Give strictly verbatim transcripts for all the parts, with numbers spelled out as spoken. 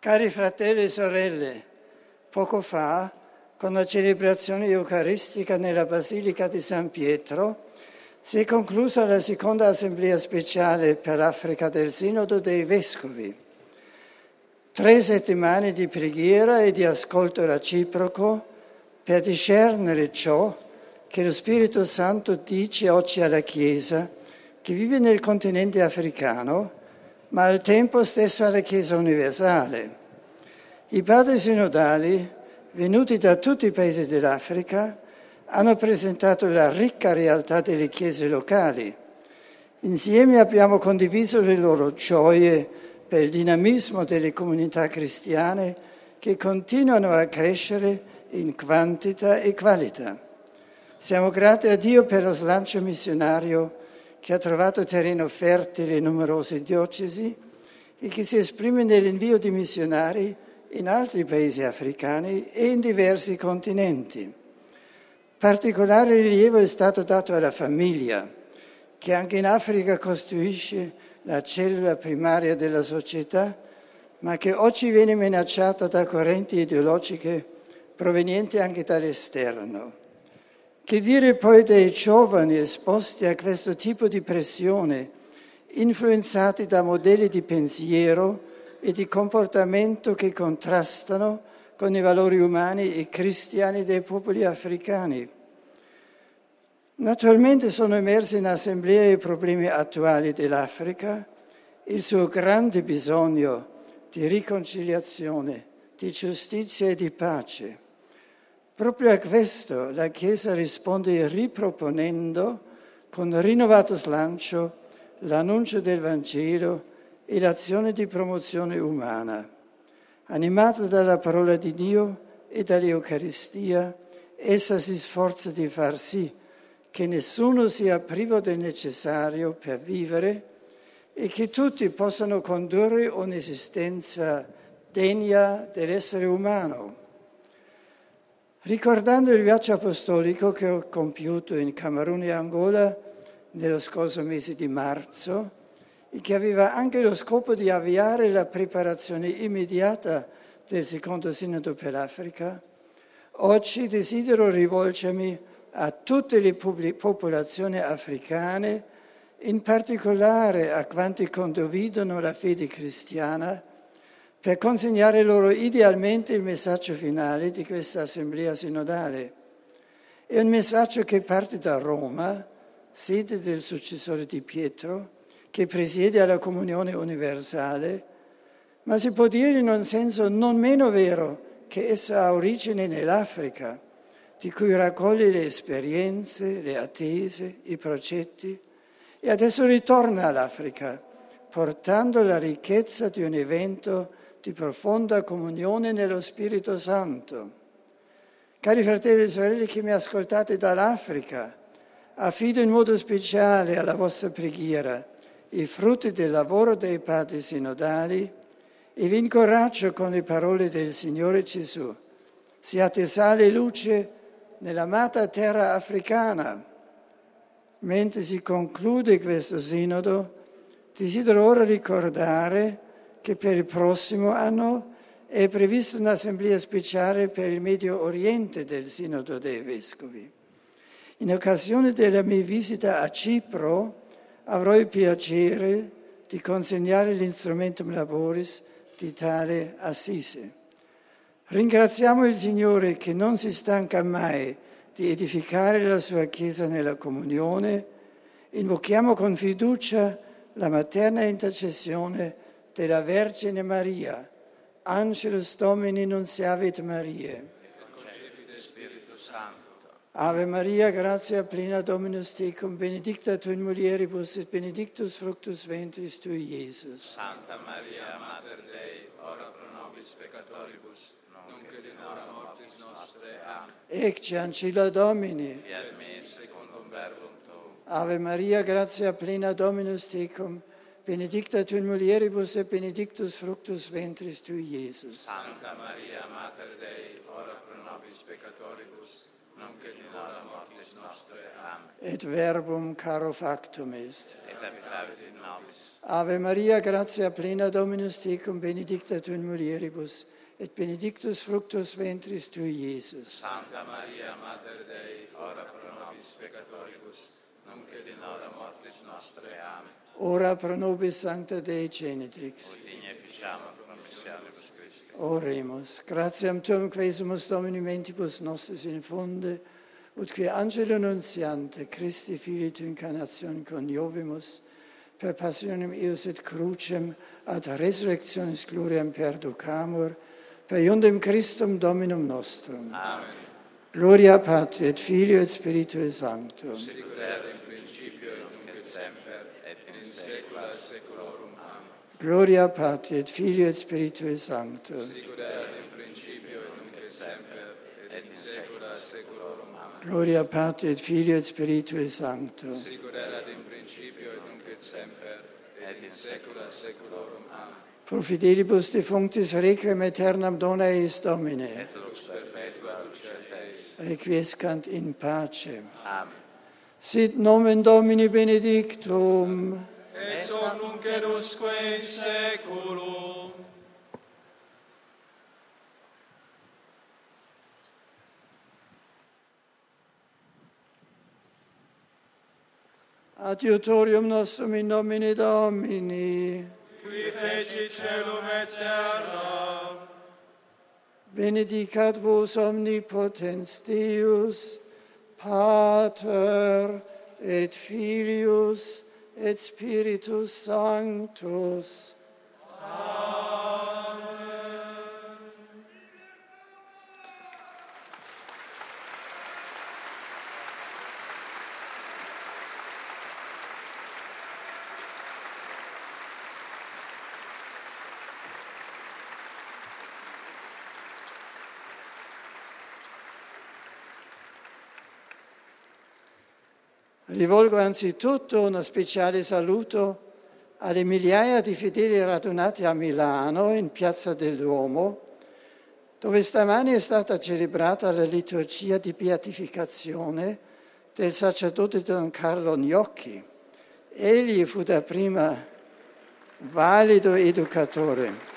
Cari fratelli e sorelle, poco fa, con la celebrazione eucaristica nella Basilica di San Pietro, si è conclusa la seconda assemblea speciale per l'Africa del Sinodo dei Vescovi. Tre settimane di preghiera e di ascolto reciproco per discernere ciò che lo Spirito Santo dice oggi alla Chiesa, che vive nel continente africano, ma al tempo stesso alla Chiesa universale. I padri sinodali, venuti da tutti i paesi dell'Africa, hanno presentato la ricca realtà delle chiese locali. Insieme abbiamo condiviso le loro gioie per il dinamismo delle comunità cristiane che continuano a crescere in quantità e qualità. Siamo grati a Dio per lo slancio missionario che ha trovato terreno fertile in numerose diocesi e che si esprime nell'invio di missionari in altri paesi africani e in diversi continenti. Particolare rilievo è stato dato alla famiglia, che anche in Africa costituisce la cellula primaria della società, ma che oggi viene minacciata da correnti ideologiche provenienti anche dall'esterno. Che dire poi dei giovani esposti a questo tipo di pressione, influenzati da modelli di pensiero e di comportamento che contrastano con i valori umani e cristiani dei popoli africani? Naturalmente sono emersi in assemblea i problemi attuali dell'Africa, il suo grande bisogno di riconciliazione, di giustizia e di pace. Proprio a questo la Chiesa risponde riproponendo con rinnovato slancio l'annuncio del Vangelo e l'azione di promozione umana. Animata dalla parola di Dio e dall'Eucaristia, essa si sforza di far sì che nessuno sia privo del necessario per vivere e che tutti possano condurre un'esistenza degna dell'essere umano. Ricordando il viaggio apostolico che ho compiuto in Camerun e Angola nello scorso mese di marzo e che aveva anche lo scopo di avviare la preparazione immediata del secondo Sinodo per l'Africa, oggi desidero rivolgermi a tutte le popolazioni africane, in particolare a quanti condividono la fede cristiana, per consegnare loro idealmente il messaggio finale di questa assemblea sinodale. È un messaggio che parte da Roma, sede del successore di Pietro, che presiede alla comunione universale, ma si può dire in un senso non meno vero che essa ha origine nell'Africa, di cui raccoglie le esperienze, le attese, i progetti, e adesso ritorna all'Africa, portando la ricchezza di un evento di profonda comunione nello Spirito Santo. Cari fratelli e sorelle che mi ascoltate dall'Africa, affido in modo speciale alla vostra preghiera i frutti del lavoro dei padri sinodali e vi incoraggio con le parole del Signore Gesù. Siate sale e luce nell'amata terra africana. Mentre si conclude questo sinodo, desidero ora ricordare che per il prossimo anno è prevista un'assemblea speciale per il Medio Oriente del Sinodo dei Vescovi. In occasione della mia visita a Cipro avrò il piacere di consegnare l'Instrumentum Laboris di tale assise. Ringraziamo il Signore che non si stanca mai di edificare la sua Chiesa nella comunione. Invochiamo con fiducia la materna intercessione della Vergine Maria. Angelus Domini nunciavit Mariae. Ave Maria, gratia plena Dominus tecum, benedicta tu in mulieribus et benedictus fructus ventris tui, Iesus. Santa Maria, Mater Dei, ora pro nobis peccatoribus, nunc et in hora mortis nostre. Amen. Ecce ancilla Domini. Fiat me secundum verbum tuum. Ave Maria, gratia plena Dominus tecum, benedicta tu in mulieribus et benedictus fructus ventris tui, Iesus. Santa Maria, Mater Dei, ora pro nobis peccatoribus, nonché in hora mortis nostre. Amen. Et verbum caro factum est. Et habitavit in nobis. Ave Maria, gratia plena Dominus tecum, benedicta tu in mulieribus, et benedictus fructus ventris tui, Iesus. Santa Maria, Mater Dei, ora pro nobis peccatoribus, nunc et in hora mortis nostre. Amen. Ora pro nobis sancta Dei Genitrix. Ut digni efficiamur promissionibus Christi. Oremus. Gratiam tuum quesumus Domini mentibus nostris infunde, ut qui angelo nuntiante Christi Filii tu incarnatione coniovimus, per passionem eius et crucem ad resurrectionis gloriam perducamur, per iundem Christum Dominum nostrum. Amen. Gloria Patri et Filio et Spiritui Sanctum. Sicut erat in principio et nunc et semper et in saecula saeculorum. Amen. Gloria Patri et Filio et Spiritui Sanctum. Sicut erat in principio et nunc et semper et in saecula saeculorum. Amen. Gloria Patri et Filio et Spiritui Sanctum. Sicut erat in principio et nunc et semper et in saecula saeculorum. Amen. Pro fidelibus defunctis requiem aeternam dona eis Domine. Et lux perpetua lucet eis. Requiescant in pace. Amen. Sit nomen Domini benedictum. Et hoc nunc et usque in saeculum. Adiutorium nostrum in nomine Domini. Qui feci celum et terra. Benedicat vos omnipotens Deus, Pater et Filius et Spiritus Sanctus. Rivolgo anzitutto uno speciale saluto alle migliaia di fedeli radunati a Milano, in Piazza del Duomo, dove stamani è stata celebrata la liturgia di beatificazione del sacerdote Don Carlo Gnocchi. Egli fu dapprima valido educatore.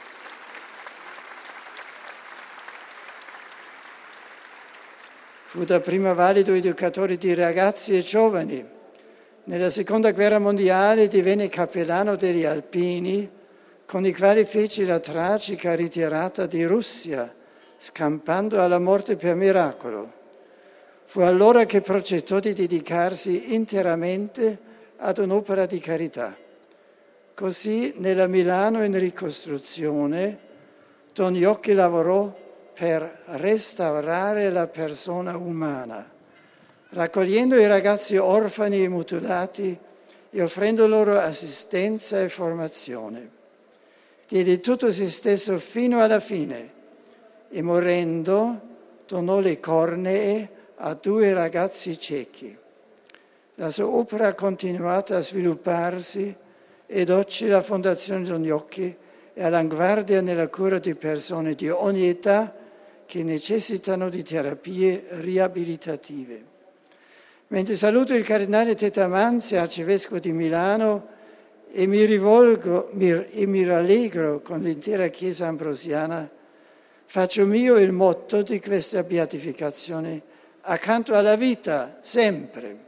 Fu dapprima valido educatore di ragazzi e giovani. Nella Seconda Guerra Mondiale divenne cappellano degli Alpini, con i quali fece la tragica ritirata di Russia, scampando alla morte per miracolo. Fu allora che progettò di dedicarsi interamente ad un'opera di carità. Così, nella Milano in ricostruzione, Don Gnocchi lavorò per restaurare la persona umana, raccogliendo i ragazzi orfani e mutilati e offrendo loro assistenza e formazione. Diede tutto se stesso fino alla fine e morendo donò le cornee a due ragazzi ciechi. La sua opera ha continuato a svilupparsi ed oggi la Fondazione Don Gnocchi è all'avanguardia nella cura di persone di ogni età che necessitano di terapie riabilitative. Mentre saluto il cardinale Tetamanzi, arcivescovo di Milano, e mi rivolgo mi, e mi rallegro con l'intera Chiesa ambrosiana, faccio mio il motto di questa beatificazione: accanto alla vita, sempre.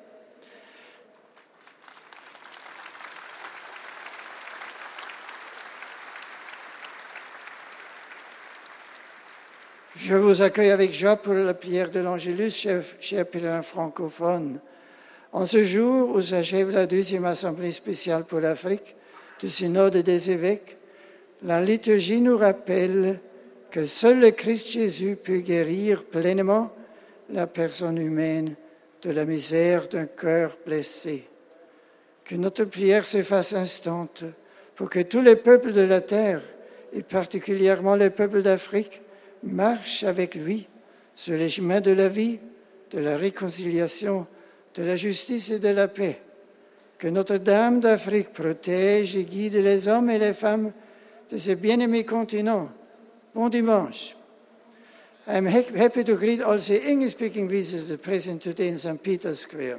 Je vous accueille avec joie pour la prière de l'Angélus, chers, chers pèlerins francophones. En ce jour où s'achève la deuxième assemblée spéciale pour l'Afrique du synode des évêques, la liturgie nous rappelle que seul le Christ Jésus peut guérir pleinement la personne humaine de la misère d'un cœur blessé. Que notre prière se fasse instante pour que tous les peuples de la terre, et particulièrement les peuples d'Afrique, marchent avec lui sur les chemins de la vie, de la réconciliation, de la justice et de la paix. Que Notre-Dame d'Afrique protège et guide les hommes et les femmes de ce bien-aimé continent. Bon dimanche. I'm happy to greet all the English-speaking visitors present today in Saint Peter's Square.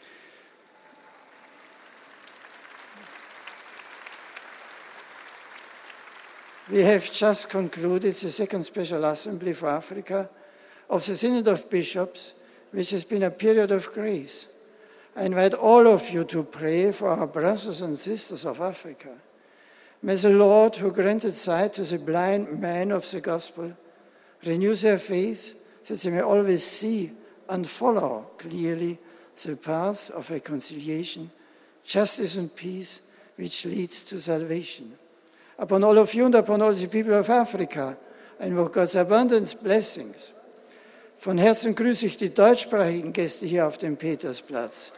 We have just concluded the second special assembly for Africa of the Synod of Bishops, which has been a period of grace. I invite all of you to pray for our brothers and sisters of Africa. May the Lord, who granted sight to the blind men of the gospel, renew their faith, that they may always see and follow clearly the path of reconciliation, justice and peace, which leads to salvation. Upon all of you and upon all the people of Africa, I invoke God's abundant blessings. Von Herzen grüße ich die deutschsprachigen Gäste hier auf dem Petersplatz.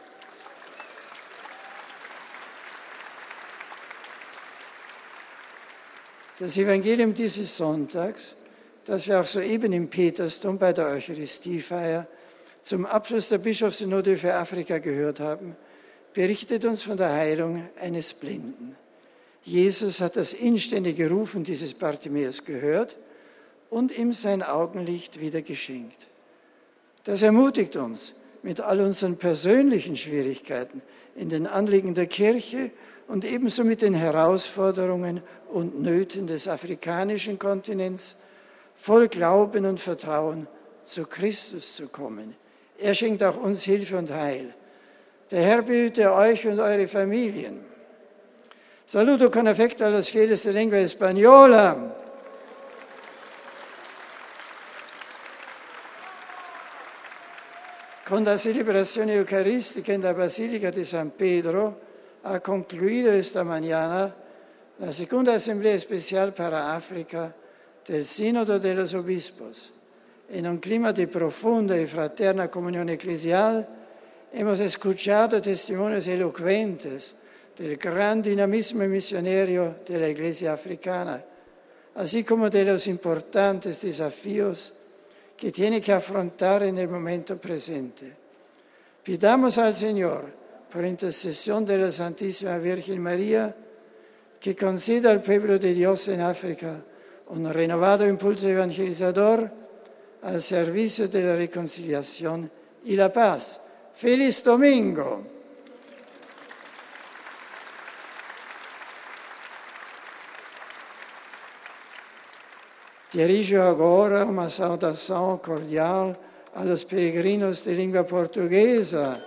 Das Evangelium dieses Sonntags, das wir auch soeben im Petersdom bei der Eucharistiefeier zum Abschluss der Bischofssynode für Afrika gehört haben, berichtet uns von der Heilung eines Blinden. Jesus hat das inständige Rufen dieses Bartimäus gehört und ihm sein Augenlicht wieder geschenkt. Das ermutigt uns, mit all unseren persönlichen Schwierigkeiten in den Anliegen der Kirche und ebenso mit den Herausforderungen und Nöten des afrikanischen Kontinents voll Glauben und Vertrauen zu Christus zu kommen. Er schenkt auch uns Hilfe und Heil. Der Herr behüte euch und eure Familien. Saluto con affetto allo fieles de lingua spagnola. Con la celebrazione eucaristica in la Basilica di San Pedro ha concluido esta mañana la segunda Asamblea Especial para África del Sínodo de los Obispos. En un clima de profunda y fraterna comunión eclesial hemos escuchado testimonios elocuentes del gran dinamismo misionero de la Iglesia africana, así como de los importantes desafíos que tiene que afrontar en el momento presente. Pidamos al Señor, por intercesión de la Santísima Virgen María, que conceda al pueblo de Dios en África un renovado impulso evangelizador al servicio de la reconciliación y la paz. ¡Feliz Domingo! Dirijo agora uma saudação cordial aos peregrinos de língua portuguesa.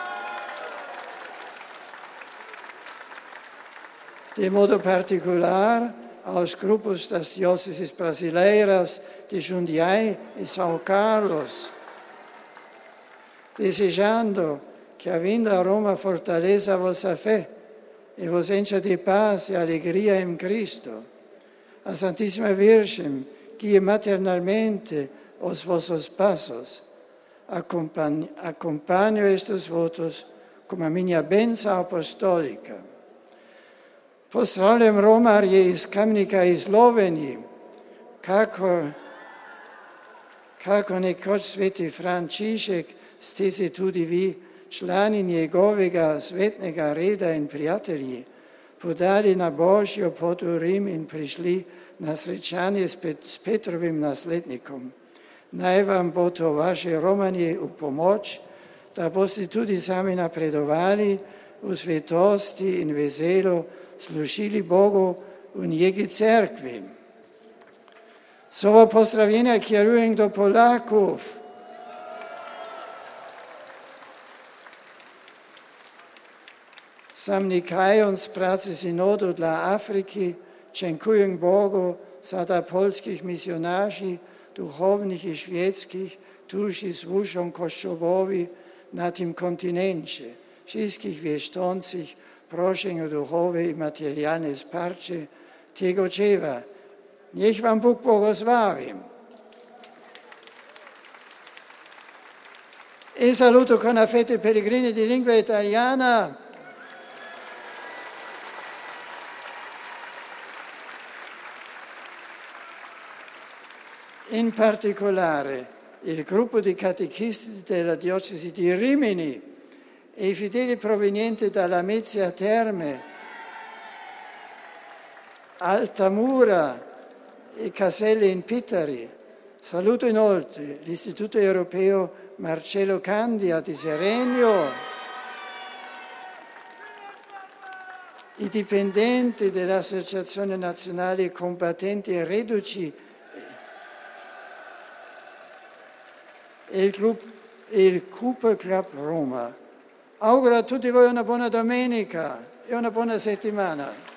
De modo particular, aos grupos das dióceses brasileiras de Jundiaí e São Carlos, desejando que a vinda a Roma fortaleça a vossa fé e vos encha de paz e alegria em Cristo. A Santíssima Virgem guie maternalmente os vossos passos. Acompanho, acompanho estes votos com a minha bênção apostólica. Pozdravljam romarje iz Kamnika i Sloveniji, kako, kako nekoč sveti Frančišek ste se tudi vi, člani njegovega svetnega reda in prijatelji, podali na Božjo pot v Rim in prišli na srečanje s, Pet, s Petrovim naslednikom. Naj vam bo to vaše romanje v pomoč, da boste tudi sami napredovali v svetosti in veselu, služili Bogu v njegi cerkvi. Słowo pozdrowienia kieruję do Polaków. Zamykając pracę synodu dla Afryki, dziękuję Bogu za da polskich misjonarzy, duchownych i świeckich, którzy służą Kościołowi na tym kontynencie. Wszystkich wierzących proszę o duchowe i materialne wsparcie tego dzieła. Niech wam Bóg błogosławi. E saluto con affetto i pellegrini di lingua italiana. In particolare il gruppo di catechisti della diocesi di Rimini e i fedeli provenienti dalla Mezzia Terme, Altamura e Caselle in Pittari Saluto inoltre l'Istituto Europeo Marcello Candia di Serenio, i dipendenti dell'Associazione Nazionale Combattenti Reduci e il, club, il Cooper Club Roma. Auguro a tutti voi una buona domenica e una buona settimana.